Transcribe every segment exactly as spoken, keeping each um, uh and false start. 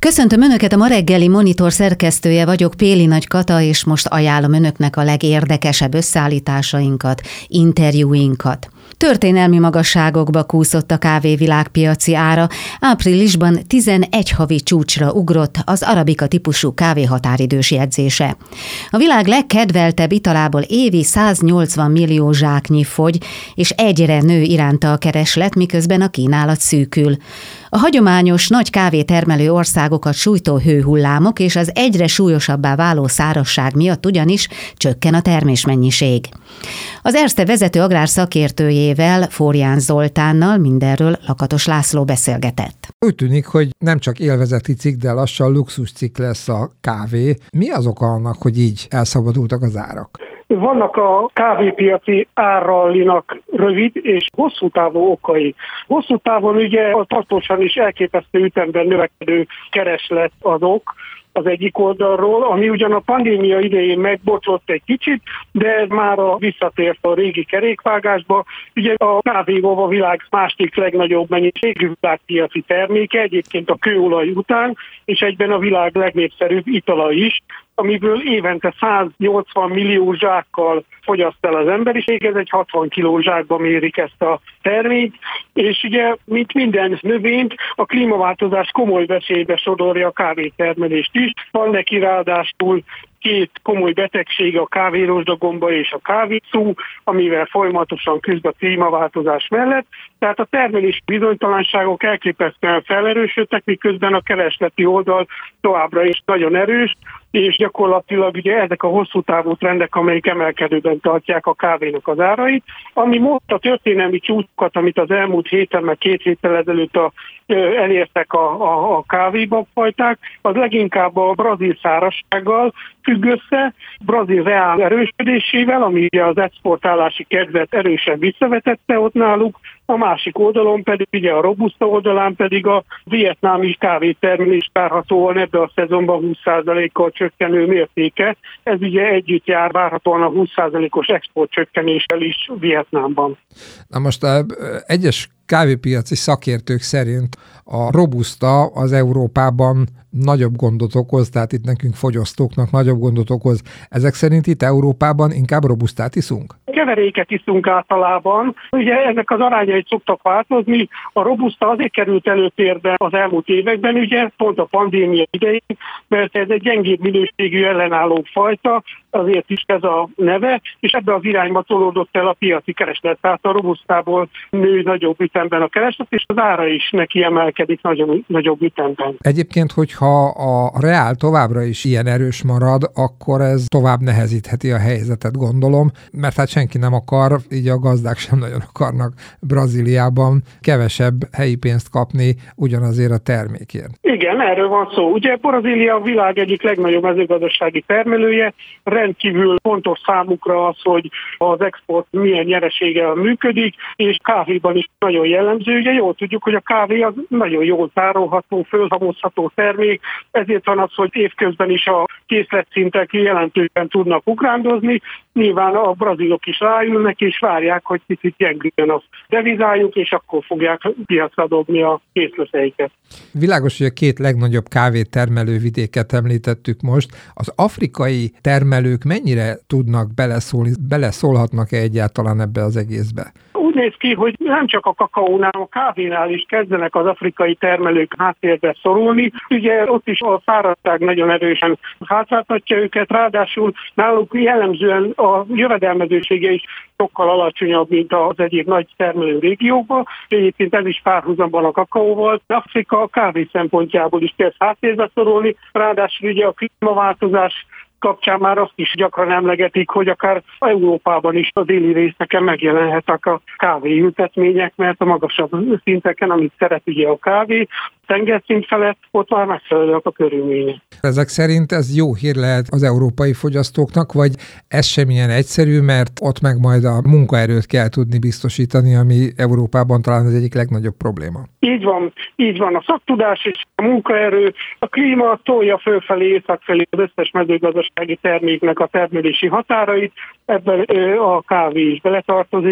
Köszöntöm Önöket, a Ma reggeli Monitor szerkesztője vagyok, Péli Nagy Kata, és most ajánlom Önöknek a legérdekesebb összeállításainkat, interjúinkat. Történelmi magasságokba kúszott a kávé világpiaci ára, áprilisban tizenegy havi csúcsra ugrott az arabika típusú kávé határidős jegyzése. A világ legkedveltebb italából évi száznyolcvan millió zsáknyi fogy, és egyre nő iránta a kereslet, miközben a kínálat szűkül. A hagyományos nagy kávétermelő országokat sújtó hőhullámok és az egyre súlyosabbá váló szárazság miatt ugyanis csökken a termésmennyiség. Az Erste vezető agrárszakértőjével, Forján Zoltánnal mindenről Lakatos László beszélgetett. Úgy tűnik, hogy nem csak élvezeti cikk, de lassan luxus cikk lesz a kávé. Mi az oka annak, hogy így elszabadultak az árak? Vannak a kávépiaci árrallinak rövid és hosszú távú okai. Hosszú távon ugye a tartósan is elképesztő ütemben növekedő kereslet az ok az egyik oldalról, ami ugyan a pandémia idején megbocsott egy kicsit, de már a visszatért a régi kerékvágásba. Ugye a kávé a világ másik legnagyobb mennyiségű világpiaci terméke, egyébként a kőolaj után, és egyben a világ legnépszerűbb itala is, amiből évente száznyolcvan millió zsákkal fogyaszt el az emberiség, ez egy hatvan kiló zsákba mérik ezt a terményt, és ugye, mint minden növényt, a klímaváltozás komoly veszélybe sodorja a kávétermelést is. Van neki ráadásul két komoly betegség, a kávérozsdagomba és a kávészú, amivel folyamatosan küzd a klímaváltozás mellett. Tehát a termelés bizonytalanságok elképesztően felerősödtek, miközben a keresleti oldal továbbra is nagyon erős, és gyakorlatilag ugye ezek a hosszú távú trendek, amelyek emelkedőben tartják a kávénak az árait, ami most a történelmi csúcsokat, amit az elmúlt héten, meg két héttel ezelőtt a, elértek a, a, a kávébabfajták, az leginkább a brazil szárazsággal függ össze, brazil reál erősödésével, ami ugye az exportálási kedvet erősen visszavetette ott náluk, a másik oldalon pedig, ugye a robusta oldalán pedig a vietnámi kávétermelés várhatóan ebbe a szezonban húsz százalékkal csökkenő mértéke. Ez ugye együtt jár várhatóan a húsz százalékos export csökkenéssel is Vietnámban. Na most a egyes kávépiaci szakértők szerint a robusta az Európában nagyobb gondot okoz, tehát itt nekünk fogyasztóknak nagyobb gondot okoz. Ezek szerint itt Európában inkább robustát iszunk? Keveréket iszunk általában. Ugye ezek az arányai szoktak változni. A robusta azért került előtérbe az elmúlt években, ugye pont a pandémia idején, mert ez egy gyengébb minőségű ellenálló fajta, azért is ez a neve, és ebbe az irányba tolódott el a piaci kereslet. Tehát a robustából nő nagyobb ütemben a kereslet, és az ára is neki emelkedik nagyon, nagyobb ütemben. Egyébként, hogyha a reál továbbra is ilyen erős marad, akkor ez tovább nehezítheti a helyzetet, gondolom, mert hát senki nem akar, így a gazdák sem nagyon akarnak Brazíliában kevesebb helyi pénzt kapni ugyanazért a termékért. Igen, erről van szó. Ugye Brazília a világ egyik legnagyobb mezőgazdasági termelője, rendkívül fontos számukra az, hogy az export milyen nyereséggel működik, és kávéban is nagyon jellemző. Ugye jól tudjuk, hogy a kávé az nagyon jól tárolható, fölhamozható termék, ezért van az, hogy évközben is a készletszintek jelentősen tudnak ugrándozni. Nyilván a brazilok is ráülnek, és várják, hogy kicsit gyengüljön a devizájuk, és akkor fogják piacra dobni a készleteiket. Világos, hogy a két legnagyobb kávétermelő vidéket említettük most. Az afrikai termelők mennyire tudnak beleszólni, beleszólhatnak-e egyáltalán ebbe az egészbe? Úgy néz ki, hogy nem csak a kakaónál, a kávénál is kezdenek az afrikai termelők háttérbe szorulni. Ugye ott is a szárazság nagyon erősen hátráltatja őket, ráadásul náluk jellemzően a jövedelmezősége is sokkal alacsonyabb, mint az egyéb nagy termelő régiókban. Egyébként ez is párhuzamban a kakaóval. Afrika a kávé szempontjából is kezd háttérbe szorulni, ráadásul ugye a klímaváltozás kapcsán már azt is gyakran emlegetik, hogy akár Európában is a déli részeken megjelenhetnek a kávéültetmények, mert a magasabb szinteken, amit szeret ugye a kávé, tengerszint felett, ott már megfelelőek a körülmények. Ezek szerint ez jó hír lehet az európai fogyasztóknak, vagy ez sem ilyen egyszerű, mert ott meg majd a munkaerőt kell tudni biztosítani, ami Európában talán az egyik legnagyobb probléma. Így van, így van. A szaktudás és a munkaerő, a klíma tolja fölfelé, északfelé az összes mezőgazdasági terméknek a termelési határait, ebben a kávé is beletartozik.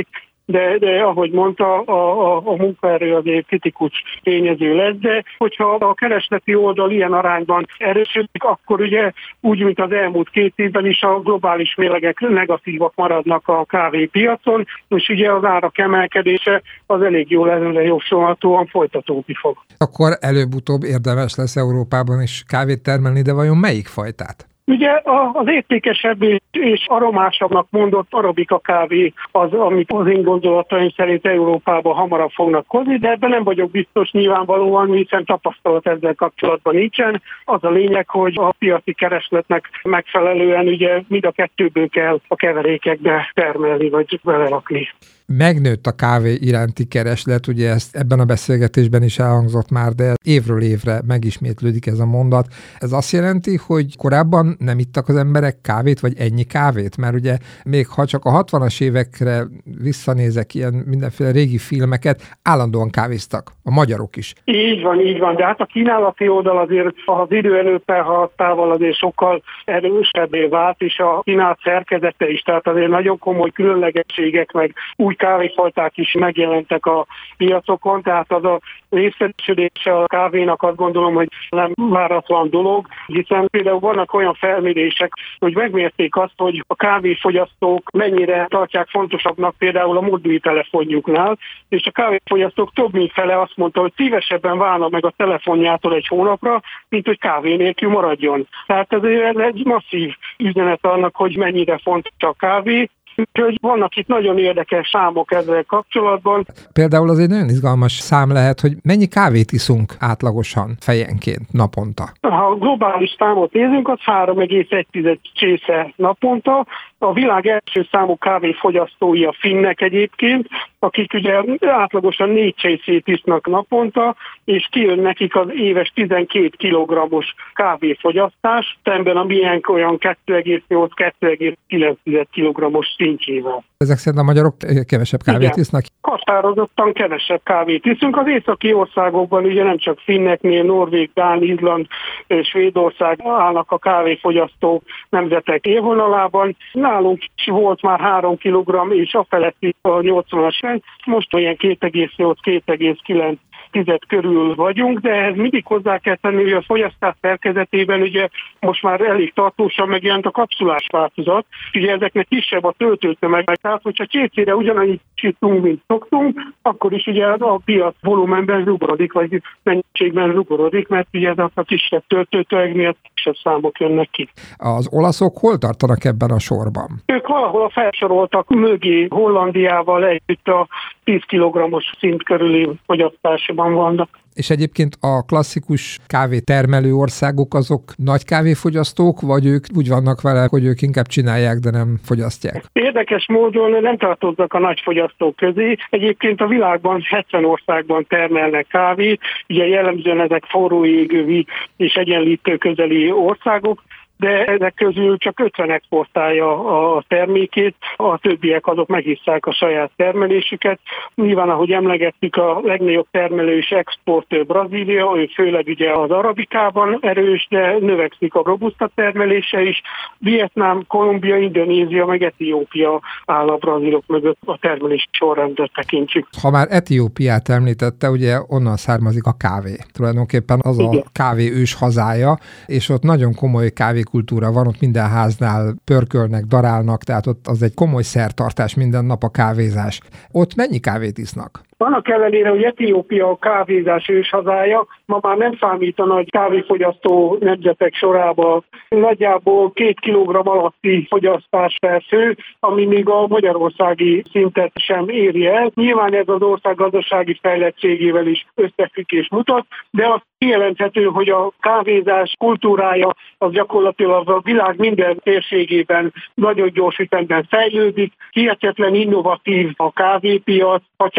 de, de ahogy mondta, a, a, a munkaerő azért kritikus tényező lesz, de hogyha a keresleti oldal ilyen arányban erősödik, akkor ugye úgy, mint az elmúlt két évben is a globális mérlegek negatívak maradnak a kávépiacon, és ugye az árak emelkedése az elég jól előre jósolhatóan folytatódni fog. Akkor előbb-utóbb érdemes lesz Európában is kávét termelni, de vajon melyik fajtát? Ugye az értékesebb és aromásabbnak mondott arabika kávé az, amit az én gondolataim szerint Európában hamarabb fognak hozni, de ebben nem vagyok biztos nyilvánvalóan, hiszen tapasztalat ezzel kapcsolatban nincsen. Az a lényeg, hogy a piaci keresletnek megfelelően ugye mind a kettőből kell a keverékekbe termelni vagy belerakni. Megnőtt a kávé iránti kereslet, ugye ezt ebben a beszélgetésben is elhangzott már, de évről évre megismétlődik ez a mondat. Ez azt jelenti, hogy korábban nem ittak az emberek kávét, vagy ennyi kávét? Mert ugye még ha csak a hatvanas évekre visszanézek ilyen mindenféle régi filmeket, állandóan kávéztak, a magyarok is. Így van, így van, de hát a kínálati oldal azért az idő előtt elhaladtával azért sokkal erősebbé vált, és a kínálat szerkezete is, tehát azért nagyon komoly különlegességek, meg új kávéfajták is megjelentek a piacokon, tehát az a részletesödése a kávénak azt gondolom, hogy nem váratlan dolog, hiszen például vannak olyan felmérések, hogy megmérték azt, hogy a kávéfogyasztók mennyire tartják fontosabbnak például a mobiltelefonjuknál, és a kávéfogyasztók több mint fele azt mondta, hogy szívesebben válna meg a telefonjától egy hónapra, mint hogy kávé nélkül maradjon. Tehát ez egy masszív üzenet annak, hogy mennyire fontos a kávé. Úgyhogy vannak itt nagyon érdekes számok ezzel kapcsolatban. Például az egy nagyon izgalmas szám lehet, hogy mennyi kávét iszunk átlagosan fejenként naponta? Ha globális számot nézünk, az három egész egy csésze naponta. A világ első számú kávéfogyasztói a finnek egyébként, akik ugye átlagosan négy csészét isznak naponta, és kijön nekik az éves tizenkét kilogrammos kávéfogyasztás, szemben a miénk olyan kettő egész nyolc - kettő egész kilenc kilogrammos szintjével. Ezek szerint a magyarok kevesebb kávét Igen. isznak? Határozottan kevesebb kávét iszunk. Az északi országokban ugye nem csak finneknél, Norvég, Dán, Izland, Svédország állnak a kávéfogyasztók nemzetek élvonalában. Nálunk is volt már három kilogramm, és a feletti a nyolcvanas, most olyan két egész nyolc - két egész kilenc tized körül vagyunk, de ehhez mindig hozzá kell tenni, hogy a fogyasztás szerkezetében ugye most már elég tartósan megjelent a kapszulás változat. Ugye ezeknek kisebb a töltőtömeg, tehát hogyha csészére ugyanannyit csinálunk, mint szoktunk, akkor is ugye a piac volumenben zsugorodik, vagy mennyiségben zsugorodik, mert ugye ez a kisebb töltőtömegnél kisebb számok jönnek ki. Az olaszok hol tartanak ebben a sorban? Ők valahol a felsoroltak mögé Hollandiával együtt a tíz kilogrammos szint körüli fogyasztásban vannak. És egyébként a klasszikus kávétermelő országok azok nagy kávéfogyasztók, vagy ők úgy vannak vele, hogy ők inkább csinálják, de nem fogyasztják? Érdekes módon nem tartoznak a nagy fogyasztók közé. Egyébként a világban hetven országban termelnek kávét, ugye jellemzően ezek forró égővi és egyenlítő közeli országok, de ezek közül csak ötven exportálja a termékét, a többiek azok meghisszák a saját termelésüket. Nyilván, ahogy emlegettük, a legnagyobb termelő és exportőr Brazília, ő főleg ugye az arabikában erős, de növekszik a robusta termelése is. Vietnám, Kolumbia, Indonézia, meg Etiópia áll a brazilok mögött a termelés sorrendet tekintsük. Ha már Etiópiát említette, ugye onnan származik a kávé. Tulajdonképpen az Igen. a kávé ős hazája, és ott nagyon komoly kávé kultúra van, ott minden háznál pörkölnek, darálnak, tehát ott az egy komoly szertartás minden nap a kávézás. Ott mennyi kávét isznak? Annak ellenére, hogy Etiópia a kávézás őshazája, ma már nem számít a nagy kávéfogyasztó nemzetek sorába. Nagyjából két kilogramm alatti fogyasztás per fő, ami még a magyarországi szintet sem éri el. Nyilván ez az ország gazdasági fejlettségével is összefüggés mutat, de az kijelenthető, hogy a kávézás kultúrája az gyakorlatilag a világ minden térségében nagyon gyors ütemben fejlődik. Hihetetlen innovatív a kávépiac, ha csak a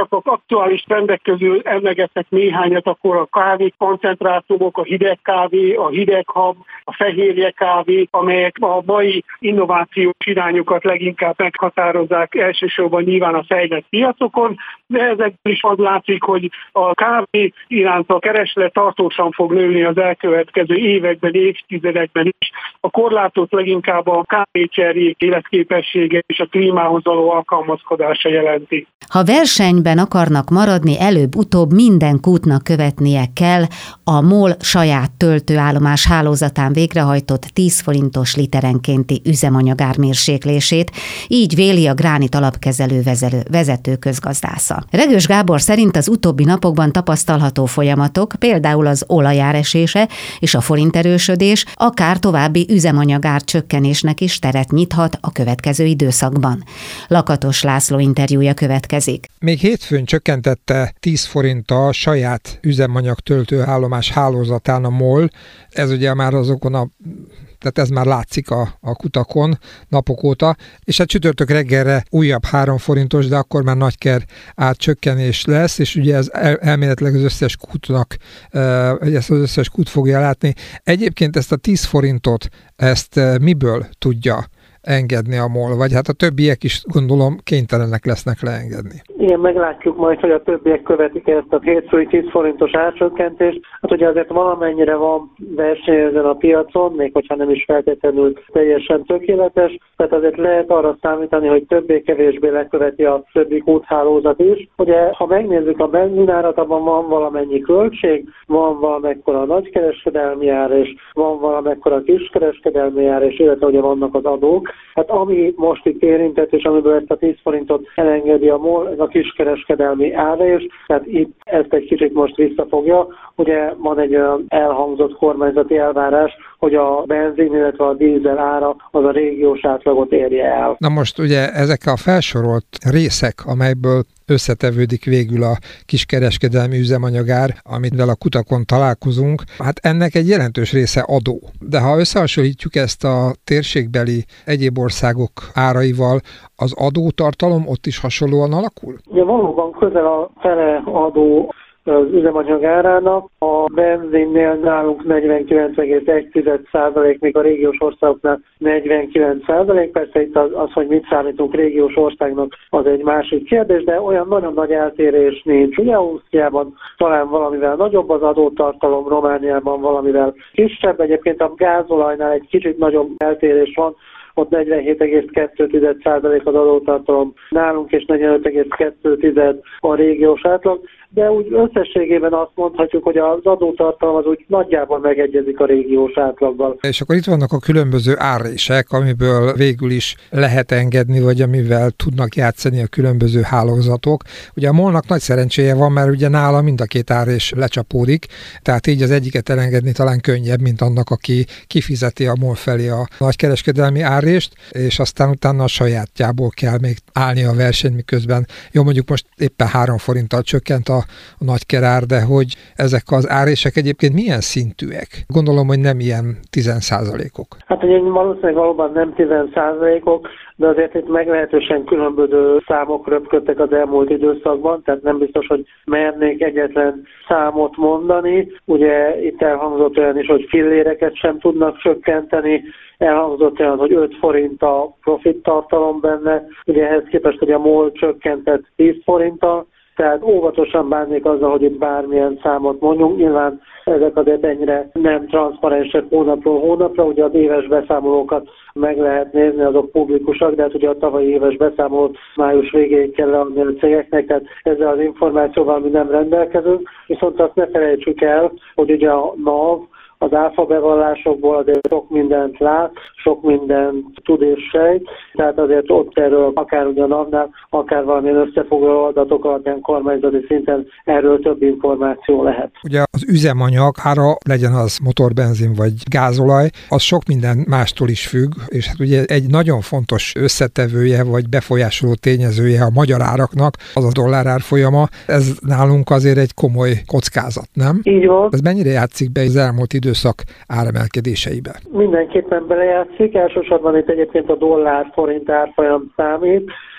aktuális trendek közül emlegettek néhányat, akkor a kávé koncentrátumok, a hideg kávé, a hideghab, a fehérje kávé, amelyek a mai innovációs irányokat leginkább meghatározzák, elsősorban nyilván a fejlett piacokon, de ezekből is az látszik, hogy a kávé iránt a kereslet tartósan fog nőni az elkövetkező években, évtizedekben is. A korlátot leginkább a kávécserjék életképessége és a klímához való alkalmazkodása jelenti. Ha versenyben akarnak maradni, előbb-utóbb minden kútnak követnie kell a MOL saját töltőállomás hálózatán végrehajtott tíz forintos literenkénti üzemanyagár mérséklését, így véli a Gránit alapkezelő vezető közgazdásza. Regős Gábor szerint az utóbbi napokban tapasztalható folyamatok, például az olajár esése és a forint erősödés akár további üzemanyagár csökkenésnek is teret nyithat a következő időszakban. Lakatos László interjúja következik. Még hétfőn csökkentette tíz forinttal saját üzemanyag töltőállomás hálózatán a MOL. Ez ugye már azokon a tehát ez már látszik a, a kutakon napok óta, és hát csütörtök reggelre újabb három forintos, de akkor már nagyker átcsökkenés lesz, és ugye ez el, elméletileg az összes kútnak, uh, ezt az összes kút fogja látni. Egyébként ezt a tíz forintot, ezt uh, miből tudja engedni a MOL, vagy hát a többiek is gondolom kénytelenek lesznek leengedni. Igen, meglátjuk majd, hogy a többiek követik ezt a hétfői tíz forintos árcsökkentést. Hát ugye azért valamennyire van verseny ezen a piacon, még hogyha nem is feltétlenül teljesen tökéletes, tehát azért lehet arra számítani, hogy többé-kevésbé leköveti a többi úthálózat is. Ugye, ha megnézzük a benzinárat, abban van valamennyi költség, van valamekkora nagykereskedelmi ár, és van valamekkora kiskereskedelmi ár, és illetve ugye vannak az adók. Hát ami most itt érintett, és amiből ezt a tíz forintot elengedi a MOL, ez a kiskereskedelmi árés, tehát itt ezt egy kicsit most visszafogja. Ugye van egy olyan elhangzott kormányzati elvárás, hogy a benzin, illetve a dízel ára az a régiós átlagot érje el. Na most ugye ezek a felsorolt részek, amelyből összetevődik végül a kiskereskedelmi üzemanyagár, amivel a kutakon találkozunk, hát ennek egy jelentős része adó. De ha összehasonlítjuk ezt a térségbeli egyéb országok áraival, az adótartalom ott is hasonlóan alakul? Ugye valóban közel a fele adó az üzemanyag árának. A benzinnél nálunk negyvenkilenc egész egy százalék, még a régiós országoknál negyvenkilenc százalék. Persze itt az, az, hogy mit számítunk régiós országnak, az egy másik kérdés, de olyan nagyon nagy eltérés nincs. Ugye Ausztriában talán valamivel nagyobb az adótartalom, Romániában valamivel kisebb. Egyébként a gázolajnál egy kicsit nagyobb eltérés van, ott negyvenhét egész kettő százalék az adótartalom nálunk, és negyvenöt egész kettő a régiós átlag, de úgy összességében azt mondhatjuk, hogy az adótartalom az úgy nagyjából megegyezik a régiós átlaggal. És akkor itt vannak a különböző árrések, amiből végül is lehet engedni, vagy amivel tudnak játszani a különböző hálózatok. Ugye a MOL-nak nagy szerencséje van, mert ugye nála mind a két árrés lecsapódik, tehát így az egyiket elengedni talán könnyebb, mint annak, aki kifizeti a MOL felé a nagykereskedelmi árrést, és aztán utána a sajátjából kell még állni a verseny, miközben jó, mondjuk most éppen három forinttal csökkent a a nagykerár, de hogy ezek az árések egyébként milyen szintűek? Gondolom, hogy nem ilyen tíz százalékok. Hát ugye valószínűleg valóban nem tíz százalékok, de azért itt meglehetősen különböző számok röpködtek az elmúlt időszakban, tehát nem biztos, hogy mernék egyetlen számot mondani. Ugye itt elhangzott olyan is, hogy filléreket sem tudnak csökkenteni, elhangzott olyan, hogy öt forint a profit tartalom benne, ugye ehhez képest, hogy a MOL csökkentett tíz forinttal, tehát óvatosan bánnék azzal, hogy itt bármilyen számot mondjunk. Nyilván ezek azért ennyire nem transzparensek hónapról hónapra, ugye az éves beszámolókat meg lehet nézni, azok publikusak, de hát ugye a tavalyi éves beszámolót május végéig kell leadni a cégeknek, tehát ezzel az információval mi nem rendelkezünk. Viszont azt ne felejtsük el, hogy ugye a NAV az áfa bevallásokból azért sok mindent lát, sok mindent tud és sejt, tehát azért ott erről akár ugyan annál, akár valamilyen összefoglaló adatok alapján kormányzati szinten erről több információ lehet. Ugye az üzemanyag ára, legyen az motorbenzin vagy gázolaj, az sok minden mástól is függ, és hát ugye egy nagyon fontos összetevője vagy befolyásoló tényezője a magyar áraknak az a dollár árfolyama. Ez nálunk azért egy komoly kockázat, nem? Így van. Ez mennyire játszik be az elmúlt időszak áremelkedéseibe? Mindenképpen belejátszik, elsősorban itt egyébként a dollár-forint árfolyam számít.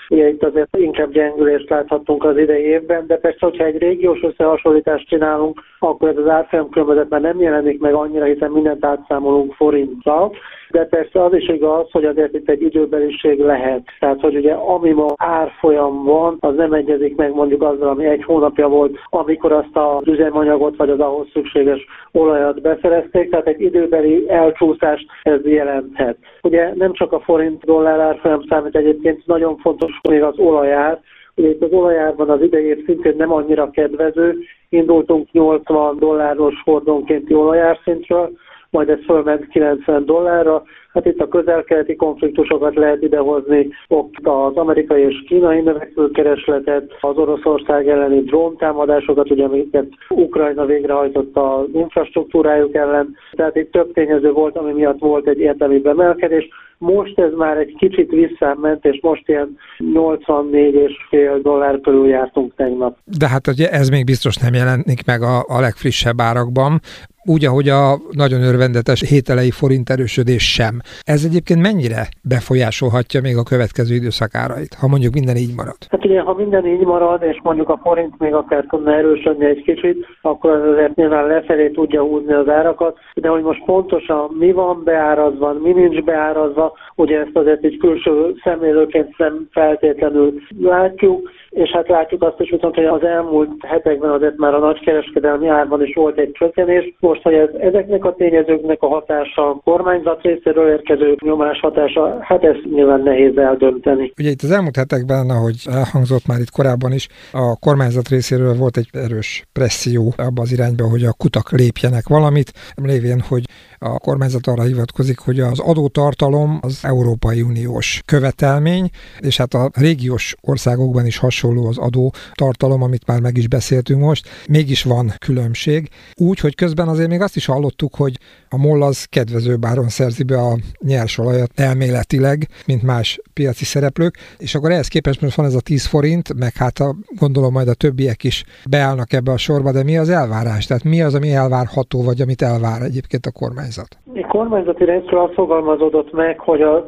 ugye itt azért inkább gyengülést láthattunk az idei évben, de persze, hogyha egy régiós összehasonlítást csinálunk, akkor ez az árfolyamkülönbözet már nem jelenik meg annyira, hiszen mindent átszámolunk forinttal, de persze az is igaz, hogy azért itt egy időbeliség lehet. Tehát, hogy ugye ami ma árfolyam van, az nem egyezik meg mondjuk azzal, ami egy hónapja volt, amikor azt az üzemanyagot vagy az ahhoz szükséges olajat beszerezték, tehát egy időbeli elcsúszást ez jelenthet. Ugye nem csak a forint-dollár árfolyam számít, egyébként nagyon fontos még az olajár. Ugye itt az olajárban az idei év szintén nem annyira kedvező, indultunk nyolcvan dolláros hordónkénti olajárszintről, majd ez fölment kilencven dollárra. Hát itt a közel-keleti konfliktusokat lehet idehozni, ott az amerikai és kínai növekvőkeresletet, az Oroszország elleni dróntámadásokat, ugye amiket Ukrajna végrehajtott az infrastruktúrájuk ellen. Tehát itt több tényező volt, ami miatt volt egy érdemi bemelkedés. Most ez már egy kicsit visszáment, és most ilyen nyolcvannégy egész öt dollár körül jártunk tegnap. De hát ugye ez még biztos nem jelenik meg a, a legfrissebb árakban, úgy, ahogy a nagyon örvendetes hételei forint erősödés sem. Ez egyébként mennyire befolyásolhatja még a következő időszak árait, ha mondjuk minden így marad? Hát ugye, ha minden így marad, és mondjuk a forint még akár tudna erősödni egy kicsit, akkor az azért nyilván lefelé tudja húzni az árakat, de hogy most pontosan mi van beárazva, mi nincs beárazva, ugye ezt azért egy külső szemlélőként nem feltétlenül látjuk, és hát látjuk azt is, hogy az elmúlt hetekben azért már a nagykereskedelmi árban is volt egy csökkenés. Most, hogy ez, ezeknek a tényezőknek a hatása, a kormányzat részéről érkező nyomás hatása, hát ezt nyilván nehéz eldönteni. Ugye itt az elmúlt hetekben, ahogy elhangzott már itt korábban is, a kormányzat részéről volt egy erős presszió abba az irányba, hogy a kutak lépjenek valamit, lévén, hogy a kormányzat arra hivatkozik, hogy az adótartalom az Európai Uniós követelmény, és hát a régiós országokban is hasonló az adótartalom, amit már meg is beszéltünk most, mégis van különbség. Úgy, hogy közben azért még azt is hallottuk, hogy a MOL az kedvezőbb áron szerzi be a nyersolajat elméletileg, mint más piaci szereplők, és akkor ehhez képest most van ez a tíz forint, meg hát a, gondolom majd a többiek is beállnak ebbe a sorba, de mi az elvárás? Tehát mi az, ami elvárható, vagy amit elvár egyébként a kormányzat? A kormányzati részről azt fogalmazódott meg, hogy a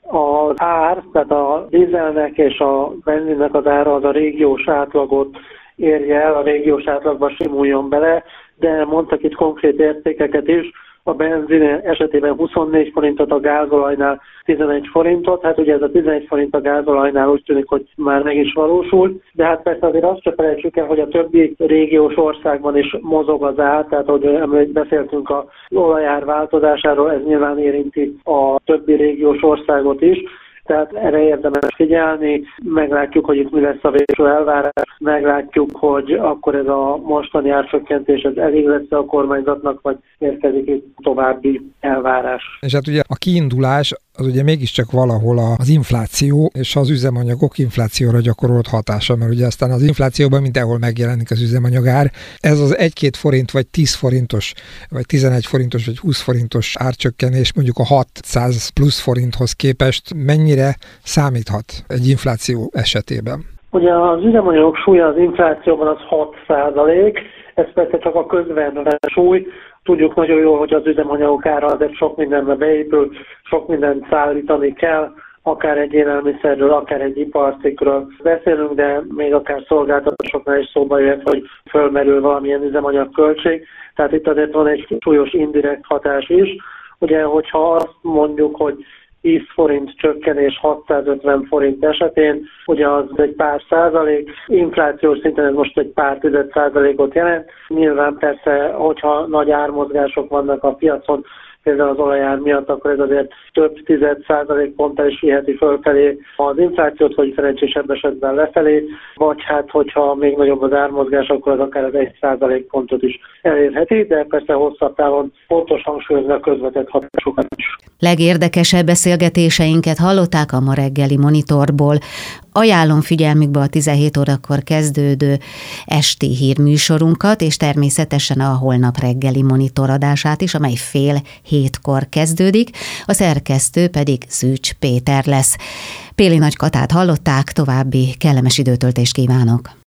az ár, tehát a dízelnek és a benzinnek az ára az a régiós átlagot érje el, a régiós átlagba simuljon bele, de mondtak itt konkrét értékeket is, a benzin esetében huszonnégy forintot, a gázolajnál tizenegy forintot, hát ugye ez a tizenegy forint a gázolajnál úgy tűnik, hogy már meg is valósult, de hát persze azért azt se felejtsük el, hogy a többi régiós országban is mozog az ár, tehát ahogy beszéltünk az olajár változásáról, ez nyilván érinti a többi régiós országot is, tehát erre érdemes figyelni, meglátjuk, hogy itt mi lesz a végső elvárás, meglátjuk, hogy akkor ez a mostani árcsökkentés ez elég lesz a kormányzatnak, vagy érkezik itt további elvárás. És hát ugye a kiindulás az ugye mégiscsak valahol az infláció és az üzemanyagok inflációra gyakorolt hatása, mert ugye aztán az inflációban mindenhol megjelenik az üzemanyagár. Ez az egy-két forint, vagy tíz forintos, vagy tizenegy forintos, vagy húsz forintos árcsökkenés mondjuk a hatszáz plusz forinthoz képest mennyire számíthat egy infláció esetében? Ugye az üzemanyagok súlya az inflációban az hat százalék, ez persze csak a közvetlen súly. Tudjuk nagyon jól, hogy az üzemanyagok ára azért sok mindenbe beépül, sok mindent szállítani kell, akár egy élelmiszerről, akár egy iparcikkről beszélünk, de még akár szolgáltatásoknál is szóba jöhet, hogy fölmerül valamilyen üzemanyagköltség. Tehát itt azért van egy súlyos indirekt hatás is. Ugye, hogyha azt mondjuk, hogy tíz forint csökkenés hatszázötven forint esetén, ugye az egy pár százalék, inflációs szinten ez most egy pár tized százalékot jelent. Nyilván persze, hogyha nagy ármozgások vannak a piacon, például az olajár miatt, akkor ez azért több tized százalékponttal is viheti fölfelé az inflációt, vagy szerencsésebb esetben lefelé, vagy hát, hogyha még nagyobb az ármozgás, akkor az akár az egy százalékpontot is elérheti, de persze hosszabb távon pontos hangsúlyozni a közvetett hatásokat is. Legérdekesebb beszélgetéseinket hallották a ma reggeli Monitorból. Ajánlom figyelmükbe a tizenhét órakor kezdődő esti hírműsorunkat, és természetesen a holnap reggeli Monitor adását is, amely fél hétkor kezdődik, a szerkesztő pedig Szűcs Péter lesz. Péli Nagy Katát hallották, további kellemes időtöltést kívánok!